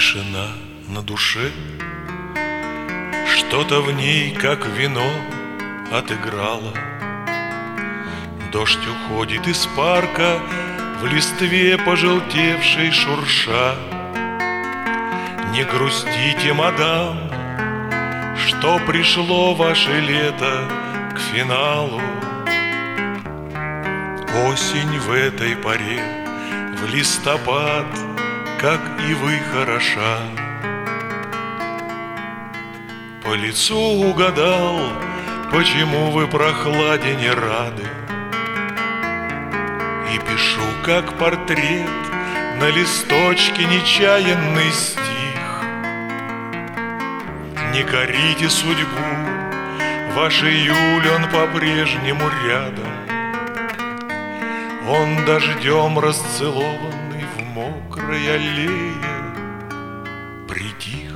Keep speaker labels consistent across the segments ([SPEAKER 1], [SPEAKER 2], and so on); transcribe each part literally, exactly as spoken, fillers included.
[SPEAKER 1] Тишина на душе, что-то в ней, как вино, отыграло. Дождь уходит из парка, в листве пожелтевшей шурша. Не грустите, мадам, что пришло ваше лето к финалу. Осень в этой поре, в листопад, как и вы, хороша. По лицу угадал, почему вы прохладе не рады. И пишу, как портрет, на листочке нечаянный стих. Не корите судьбу, ваш июль, он по-прежнему рядом. Он дождем расцелованный в мокрой аллее притих.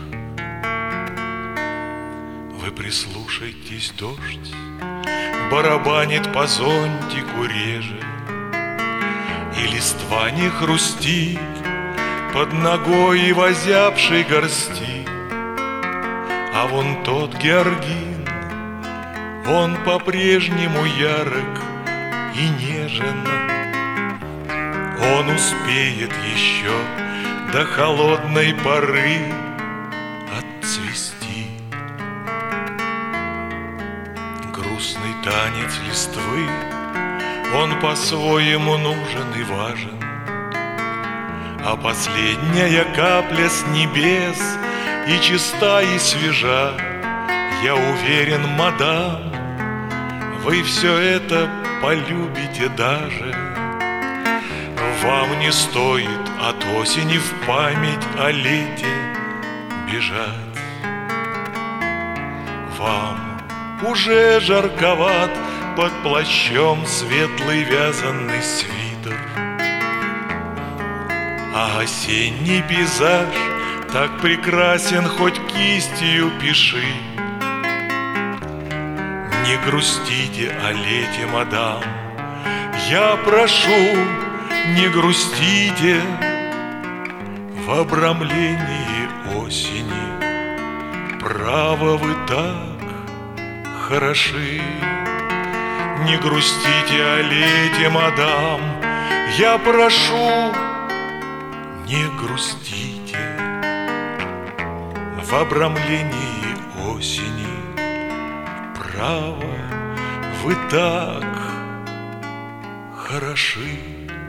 [SPEAKER 1] Вы прислушайтесь, дождь барабанит по зонтику реже, и листва не хрустит под ногой и возябшей горсти. А вон тот георгин, он по-прежнему ярок и нежен. Он успеет еще до холодной поры отцвести. Грустный танец листвы, он по-своему нужен и важен. А последняя капля с небес и чиста, и свежа. Я уверен, мадам, вы все это полюбите даже. Вам не стоит от осени в память о лете бежать. Вам уже жарковат под плащом светлый вязаный свитер, а осенний пейзаж так прекрасен, хоть кистью пиши. Не грустите о лете, мадам, я прошу, не грустите в обрамлении осени. Право, вы так хороши. Не грустите о лете, мадам, я прошу, не грустите в обрамлении осени. Право, вы так хороши.